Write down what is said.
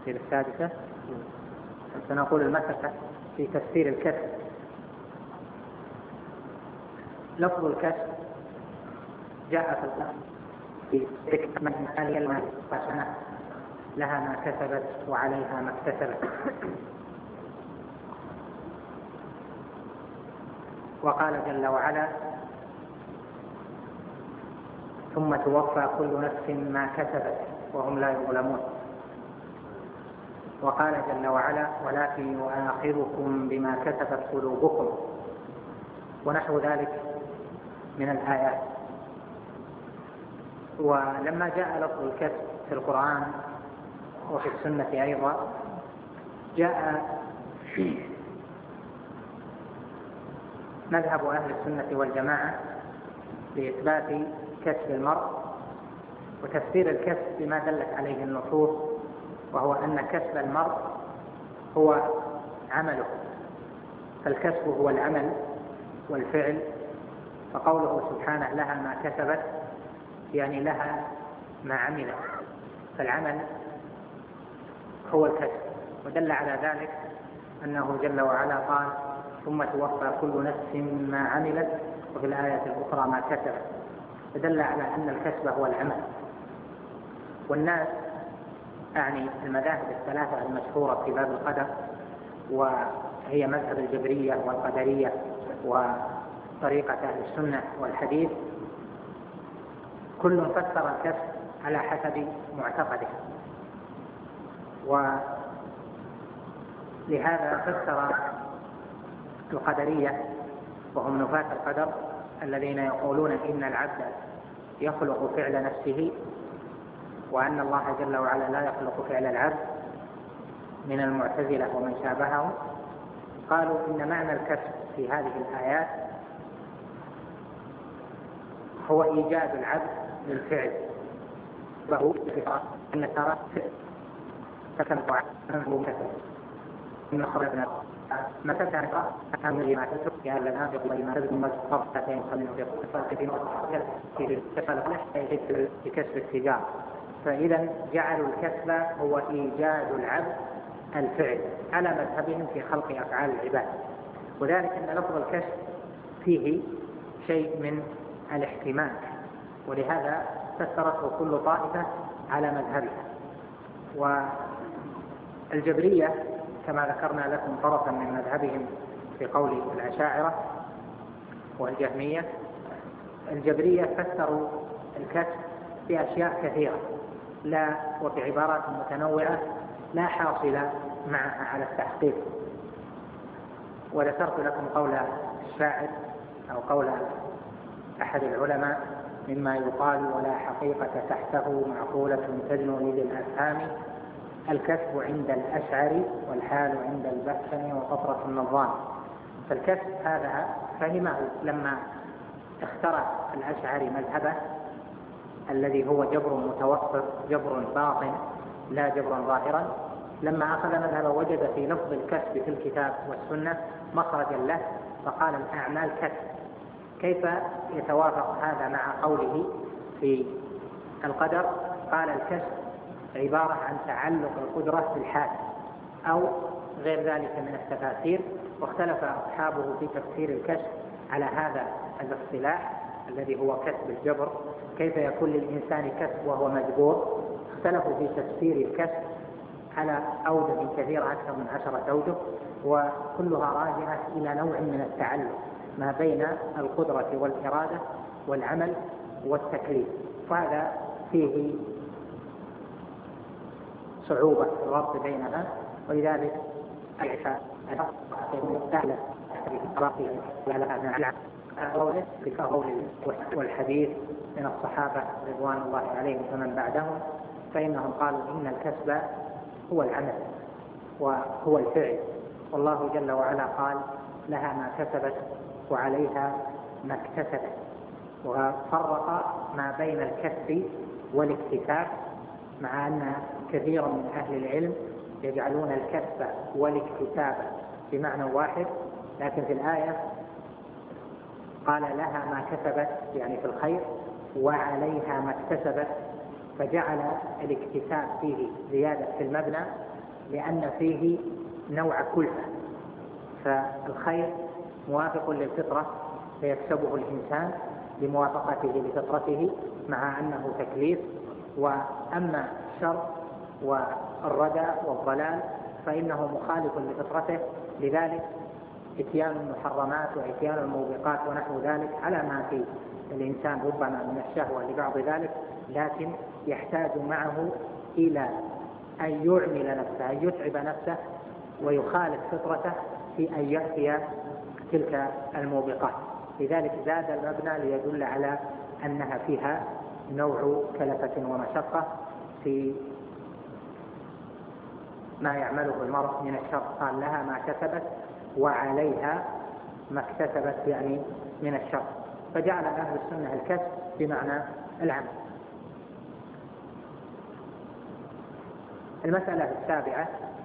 المسألة السادسة سنقول المسألة في تفسير الكسب. لفظ الكسب جاء في القرآن في ذكر من المال لها ما كسبت وعليها ما اكتسبت، وقال جل وعلا ثم توفى كل نفس ما كسبت وهم لا يظلمون، وقال جل وعلا ولكن يؤاخذكم بما كسبت قلوبكم، ونحو ذلك من الآيات. ولما جاء لفظ الكسب في القرآن وفي السنة أيضا جاء مذهب أهل السنة والجماعة لإثبات كسب المرء وتفسير الكسب بما دلت عليه النصوص، وهو أن كسب المرء هو عمله، فالكسب هو العمل والفعل، فقوله سبحانه لها ما كسبت يعني لها ما عملت، فالعمل هو الكسب. ودل على ذلك أنه جل وعلا قال ثم توفى كل نفس ما عملت، وفي الآية الأخرى ما كسبت، فدل على أن الكسب هو العمل. والناس أعني المذاهب الثلاثة المشهورة في باب القدر، وهي مذهب الجبرية والقدرية وطريقة أهل السنة والحديث، كل فسر الكسب على حسب معتقده، ولهذا فسر القدرية وهم نفاة القدر الذين يقولون إن العبد يخلق فعل نفسه وأن الله جل وعلا لا يخلق فعل العبد من المعتزلة ومن شابههم، قالوا إن معنى الكسب في هذه الآيات هو إيجاد العبد للفعل، وهو أن ترى تكلف عنه كسب إن خرجنا ما تبدأ أمر ما تترك يا لنا بقول ما تبدأ ما تقرأتين خلينا في قصة في كسب التجارة. فإذا جعلوا الكسب هو إيجاد العبد الفعل على مذهبهم في خلق أفعال العباد، وذلك أن لفظ الكسب فيه شيء من الاحتمال، ولهذا فسرته كل طائفة على مذهبها. والجبرية كما ذكرنا لكم طرفا من مذهبهم في قول الأشاعرة والجهمية، الجبرية فسروا الكسب بأشياء كثيرة لا وبعبارات متنوعة لا حاصل معها على التحقيق. وذكرت لكم قول الشاعر أو قول أحد العلماء مما يقال ولا حقيقة تحته معقولة تدنو للأفهام، الكسب عند الأشعري والحال عند البحشم وقطرة النظام. فالكسب هذا فهمه لما اخترع الأشعري مذهبه الذي هو جبر متوسط، جبر باطن لا جبر ظاهرا، لما أخذ مذهبه وجد في لفظ الكسب في الكتاب والسنة مخرجا له فقال الأعمال كسب. كيف يتوافق هذا مع قوله في القدر؟ قال الكسب عبارة عن تعلق القدرة بالحال أو غير ذلك من التفاسير، واختلف أصحابه في تفسير الكسب على هذا الاصطلاح الذي هو كسب الجبر، كيف يكون للإنسان كسب وهو مجبور؟ اختلفوا في تفسير الكسب على أوجه كثيرة أكثر من 10 أوجه، وكلها راجعة إلى نوع من التعلق ما بين القدرة والإرادة والعمل والتكليف، وهذا فيه صعوبة في الربط بينها، ولذلك والحديث من الصحابة رضوان الله عليهم ومن بعدهم، فإنهم قالوا إن الكسب هو العمل وهو الفعل، والله جل وعلا قال لها ما كسبت وعليها ما اكتسبت، وفرق ما بين الكسب والاكتساب، مع أن كثيرا من أهل العلم يجعلون الكسب والاكتساب بمعنى واحد، لكن في الآية قال لها ما كسبت يعني في الخير وعليها ما اكتسبت، فجعل الاكتساب فيه زيادة في المبنى لأن فيه نوع كلفة، فالخير موافق للفطرة فيكسبه الإنسان بموافقته لفطرته مع أنه تكليف. وأما الشر والردى والضلال فإنه مخالف لفطرته، لذلك اتيان المحرمات واتيان الموبقات ونحو ذلك على ما في الإنسان ربما من الشهوة لبعض ذلك، لكن يحتاج معه إلى أن يعمل نفسه، أن يتعب نفسه ويخالف فطرته في أن يأتي تلك الموبقات. لذلك زاد المبنى ليدل على أنها فيها نوع كلفة ومشقة في ما يعمله المرء من الشر. قال لها ما كسبت وعليها ما اكتسبت يعني من الشر، فجعل أهل السنة الكسب بمعنى العمل. المسألة السابعة